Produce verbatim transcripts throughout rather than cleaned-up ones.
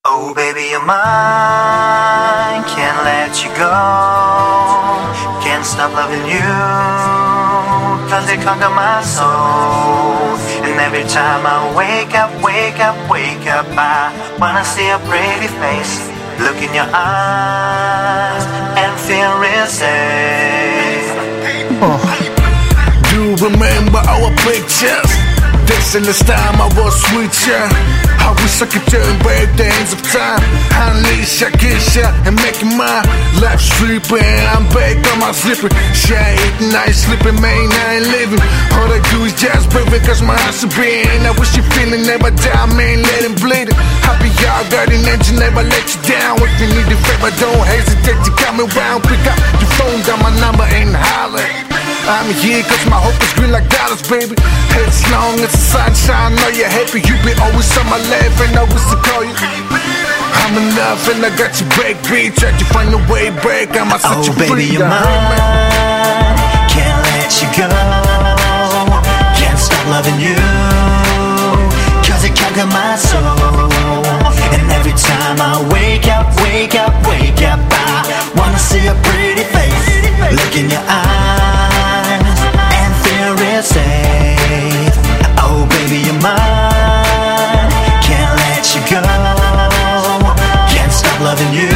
Oh baby, you're mine, can't let you go. Can't stop loving you, cause they conquer my soul. And every time I wake up, wake up, wake up, I wanna see a pretty face, look in your eyes and feel real safe. uh, Do you remember our pictures? This in this time I was with ya. I wish I could turn back the hands of time, unleash ya, kiss ya, and make it mine. Life sleeping, I'm back on my sleeping. She ain't eating, I ain't sleeping, man, I ain't living. All I do is just breathing, cause my heart's a beating. I wish you feeling, never die, man, let him bleed it. Happy y'all got an engine, never let you down. If you need a favor, don't hesitate to come around. Pick up your phone, down my number and holler. I'm here cause my hope is green like dollars, baby. As long as the sunshine, know you're happy. You be always on my left and always to call you. I'm in love and I got your back, beat. Try to find a way back, I'ma set oh, you baby, free. You're mine, can't let you go. Can't stop loving you, cause it conquer my soul. And every time I wake up, wake up, wake up, I wanna see a pretty face, look in your eyes and feel real safe. Oh baby, you're mine, can't let you go. Can't stop loving you,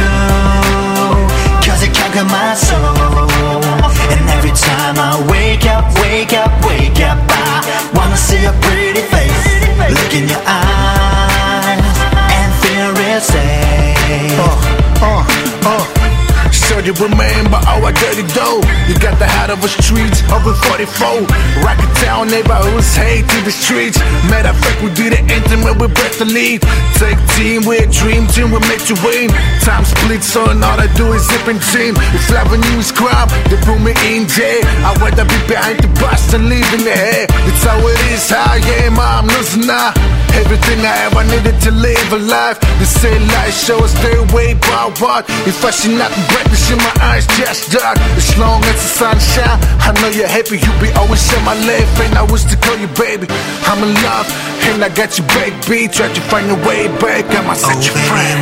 cause it conquer my soul. And every time I wake up, wake up, wake up, I wanna see a pretty face, look in your eyes and feel real safe. Uh, uh, uh. So you remember our dirty dough. You got the heart of the streets, over forty-four. Rocket town neighborhoods, hate to the streets. Matter of fact, we did it intimate, we break the lead. Take team, we're a dream team, we make you win. Time split, so all I do is zip and team. If avenue is crime, they put me in jail. I'd rather be behind the bus than leave in the air. It's how it is, how yeah, I'm losing now. Everything I ever needed to live a life. The same light show us stay away by what. If I see nothing breakfast in my eyes just dark. As long as the sun shine, I know you're happy. You be always on my left and I wish to call you baby. I'm in love and I got your back beat. Try to find a way back, I'ma set oh, you free. free.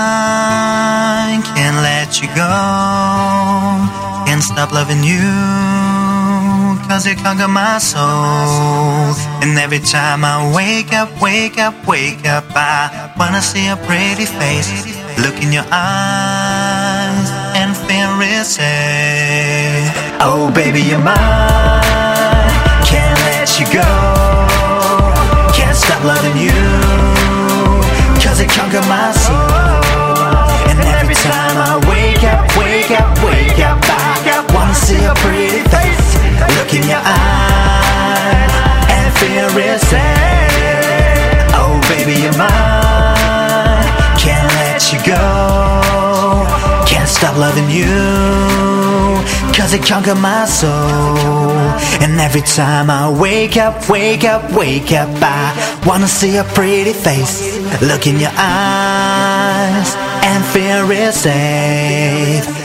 Mine, can't let you go. Can't stop loving you, cause it conquer my soul. And every time I wake up, wake up, wake up, I wanna see a pretty face, look in your eyes and feel real safe. Oh baby, you're mine, can't let you go. Can't stop loving you, cause it conquer my soul. And every time I wake up, wake up, wake up, I wanna see a pretty face, look in your eyes and feel real safe. Oh baby, you're mine, can't let you go. Can't stop loving you, cause it conquer my soul. And every time I wake up, wake up, wake up, I wanna see a pretty face, look in your eyes and feel real safe.